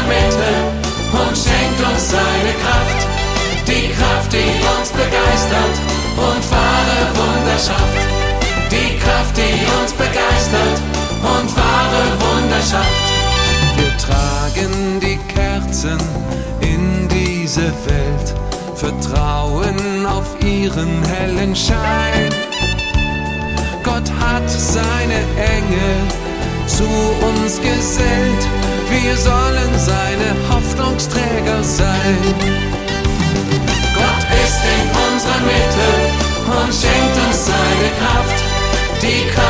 Mitte und schenkt uns seine Kraft. Die Kraft, die uns begeistert und wahre Wunder schafft. Die Kraft, die uns begeistert und wahre Wunder schafft. Wir tragen die Kerzen in diese Welt, vertrauen auf ihren hellen Schein. Gott hat seine Engel zu uns gesellt, wir sollen seine Hoffnungsträger sein. Gott ist in unserer Mitte und schenkt uns seine Kraft. Die Kraft,